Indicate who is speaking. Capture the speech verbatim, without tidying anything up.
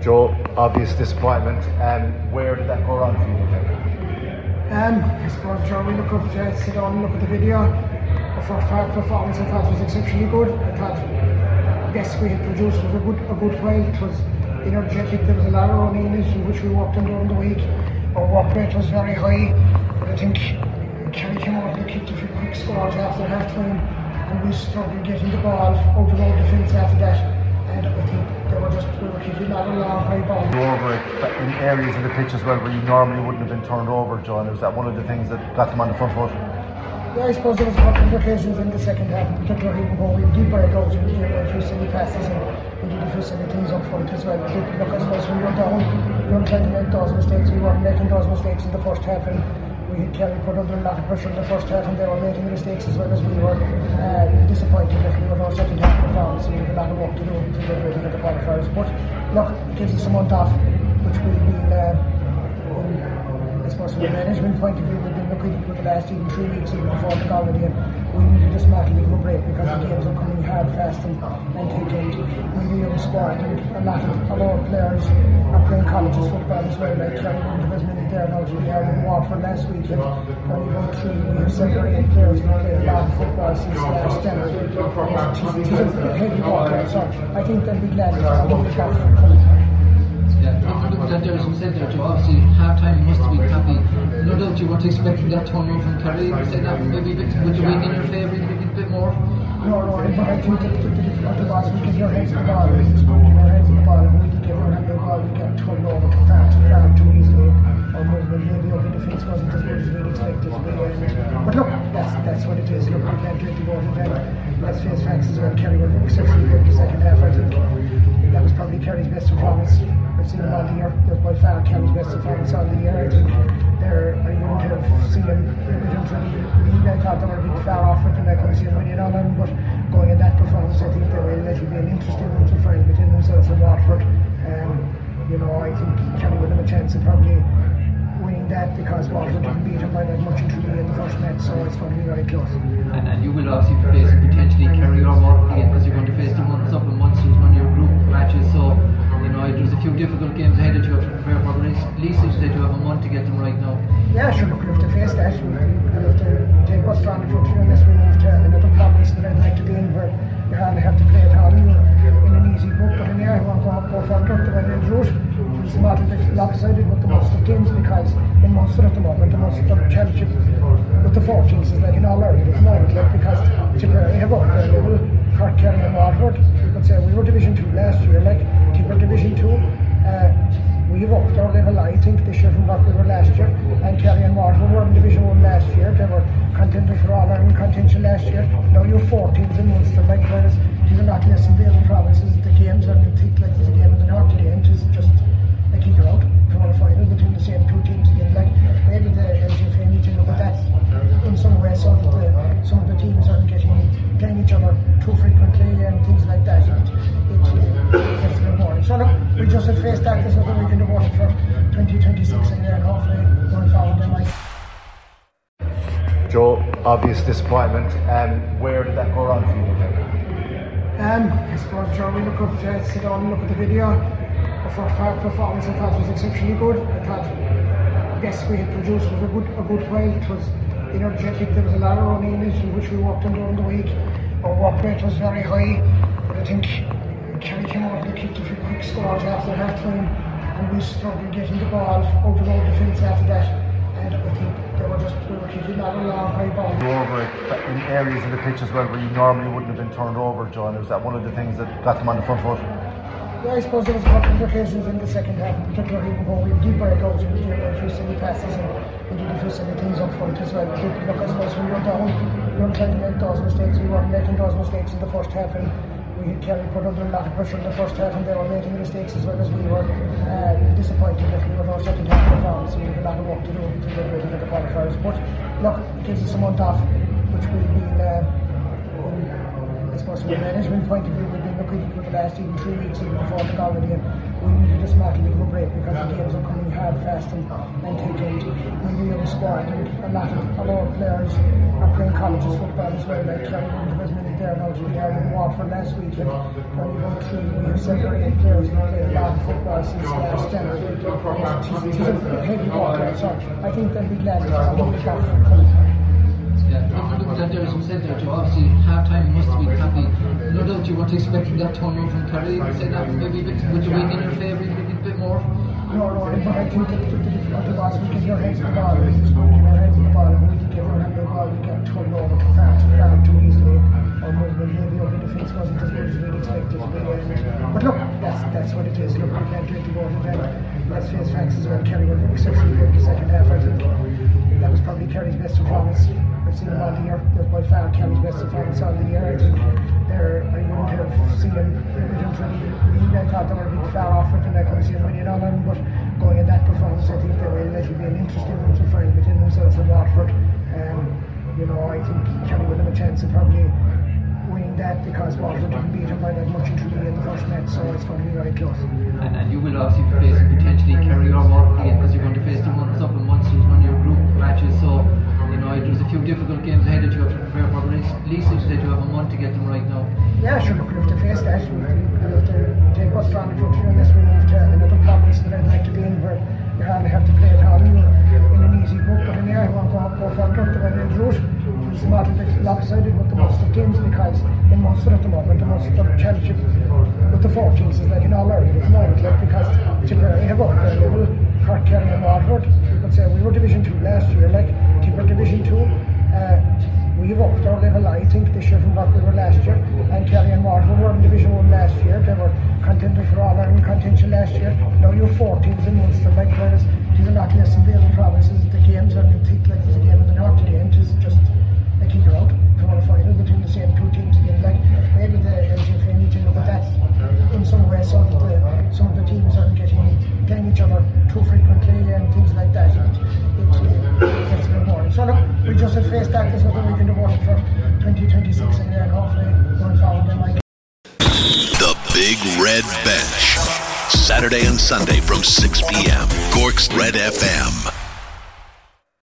Speaker 1: Joe, obvious disappointment. Um, where did that go wrong for you, do you think?
Speaker 2: Um, I suppose, Joe, we look up to sit down and look at the video. The first half performance I thought was exceptionally good. I thought the best we had produced was a good a good while. It was energetic, there was a lot of running in it, which we worked on during the week. Our work rate was very high, but I think Kerry came out and kicked a few quick scores after half time, and we struggled getting the ball out of our defence after that. And I think they were just, we were kicking a lot of long high balls.
Speaker 1: You were over it in areas of the pitch as well where you normally wouldn't have been turned over, John. Was that one of the things that got them on the front foot?
Speaker 2: Yeah, I suppose there was a couple of occasions in the second half, particularly when we did break out, we did a few silly passes and we did a few silly things up front as well. We did, look, I suppose when we were down, we weren't trying to make those mistakes. We weren't making those mistakes in the first half, and we had Kerry put under a lot of pressure in the first half, and they were making mistakes as well as we were. Uh, disappointed definitely with our second half performance, and we had a lot of work to do to get ready for the qualifiers. But look, it gives us a month off, which we've been, uh, in, I suppose from a management point of view, we've been looking at the last even three weeks even before the Galway game. We needed a smart little break because the games are coming hard, fast and, and thick, and we young squad, and a lot of, of our players are playing colleges football as well. Like Kerry wouldn't have as many there now to be here in Waterford last week, and when we went through, we have seven or eight players who played a lot of football since last January. It is a heavy workload, so I think they'll be glad that they'll be back for coming.
Speaker 3: Yeah, look at there, as you said there, Joe, obviously half time you must have been happy. No doubt you weren't expecting that turnover from Kerry. You said that maybe a bit, with the win in your favour, you think a bit more?
Speaker 2: No, no, but I think that the difficulty was we get your heads in the ball, we just put your heads in the ball, and we did get our hand in the ball, we kept turned over too far, too far, too easily. Or movement, maybe our defence wasn't as good as we'd expected to be. And, but look, that's that's what it is. Look, we can't let the go of it. Let's face facts as well. Kerry were exceptionally good in the second half. I think that was probably Kerry's best performance I've seen them all the year. That was by far Kerry's best performance all the year. I think they're, I wouldn't have seen them into the league. I thought they were a bit far off it, and I couldn't see them winning on them. But going at that performance, I think they will. It'll be an interesting one to find between themselves and Waterford. Um, you know, I think Kerry will have a chance of probably winning that because Waterford didn't beat them by that much in Tralee in the first match, so it's going to be very close.
Speaker 3: And, and you will obviously be facing potentially Kerry or Waterford again because you're going to face them once up and once in one of your group matches. So, you know, there's a few difficult games ahead that you have to prepare for, but at least you said you have a month to get them right now.
Speaker 2: Yeah, sure, look, we have to face that. We have to take what's strong in front of you unless we move to another province that I'd like to be in where you hardly have to play at all. You're in an easy group, but in the air, I want to go further the way they route. It's not a bit lopsided with the Munster teams because in Munster at the moment, the Munster Championship with the four teams is like in all Ireland. It's not like because Tipperary have up their level, Cork, Kerry and Waterford. You could say we were Division two last year, like Tipperary Division two. Uh, we have upped our level, I think, this year from what we were last year. And Kerry and Waterford were in Division one last year. They were contenders for All Ireland contention last year. Now you have four teams in Munster, like whereas these are not less than the other provinces. The games are the thick, like there's a game in the north today, and it's just a kicker out for a final between the same two teams again. Like maybe the L G F A need to look at that in some way so that the, some of the teams aren't getting playing each other too frequently and things like that. It, it, it gets a bit boring. So look, we just have faced that. There's nothing we can do about it for twenty twenty-six and then hopefully going forward they might.
Speaker 1: Joe, obvious disappointment. Um, where did that go wrong for you, do you think?
Speaker 2: Um, I suppose, Joe, we look up to sit down and look at the video. The first half performance I thought was exceptionally good. I thought the best we had produced was a good a good while. It was energetic, there was a lot of running in it, which we worked on during the week. Our work rate was very high, but I think Kerry came out and kicked a few quick scores after half time, and we struggled getting the ball out of our defence after that. And I think they were just, we were kicking a lot of long high balls.
Speaker 1: You were over it in areas of the pitch as well where you normally wouldn't have been turned over, John. Was that one of the things that got them on the front foot?
Speaker 2: Yeah, I suppose there was a couple of occasions in the second half, particularly when we did break out, we did a few silly passes and we did a few silly things up front as well. We did, look, I suppose when we were down, we weren't trying to make those mistakes. We weren't making those mistakes in the first half, and we had Kerry put under a lot of pressure in the first half, and they were making mistakes as well as we were. Uh, disappointed definitely with our second half performance. We have a lot of work to do to get ready for the qualifiers. But look, it gives us a month off, which we've been, uh, in, I suppose from a management point of view, we've been looking at the last even three weeks even before the Galway game. We needed a smart little break because the games are coming hard, fast and, and thick, and we have a young squad, and a lot of, of our players are playing colleges football as well. Like Kerry wouldn't have as many there now to be here in Waterford last week, and when we went through, we have seven or eight players who played a lot of football was since last January. It's, it's a heavy workload, so I think they'll be glad to have a week off.
Speaker 3: Yeah, even looking at there, as we said there, Joe, obviously half time must have been happy. No doubt you weren't expecting that turnover from Kerry. You said that maybe a bit, with the win in your favour, maybe a bit more.
Speaker 2: No, no, but I think that the, the difficulty was we get your heads in the ball, we just get your heads in the ball, and we did get our hand in the ball, we got turned over too far, too far, too easily. Or movement, maybe our defence wasn't as good as we'd expected to be. And, but look, that's that's what it is. Look, we can't drink the water, and let's face facts as well. Kerry were exceptionally good in the second half. I think that was probably Kerry's best performance. I've seen them all the year. It was by far Kerry's best performance all the year. I think they're, I wouldn't have seen them with them for the league. I thought they were a bit far off it, and I couldn't see them winning on them. But going at that performance, I think they will. It'll be an interesting one to find between themselves and Waterford. Um, you know, I think Kerry will have a chance of probably winning that because Waterford didn't beat them by that much in Tralee in the first match, so it's going to be very close.
Speaker 3: And, and you will obviously be facing potentially Kerry or Waterford again because you're going to face them once up and once lose one of your group matches. So, you know, there's a few difficult games ahead that you have to prepare for. But at least you said you have a month to get them right now.
Speaker 2: Yeah, sure, look, we have to face that. We have to take what's strong for two unless we move to another province that I'd like to be in where you hardly have to play at all in an easy book, but in there you won't go, go further the way they route. It's a model that's lopsided with the Munster teams because in Munster at the moment the Munster championship with the four teams is like in all Ireland at the moment, like because Tipperary have up their level, Cork, Kerry and Waterford. You could say we were Division two last year, like Tipper Division two. Uh, we've upped our level, I think, this year from what we were last year, and Kerry and Waterford were in Division one last year. They were contenders for all Ireland contention last year. Now you're four teams in Munster, like whereas there's a lot less in the other provinces. The games are, you think like there's a game in the north today, and it's just a kicker out to want to final between the same two teams again. Like maybe the L G F A need to look at that in some way so that the, some of the teams aren't getting playing each other too frequently and things like that. It, it, it gets a bit boring. So look, we just have faced that. There's nothing we can do about it for twenty twenty-six and then hopefully going forward they might.
Speaker 4: The Big Red Bench. Saturday and Sunday from six p.m. Cork's Red F M.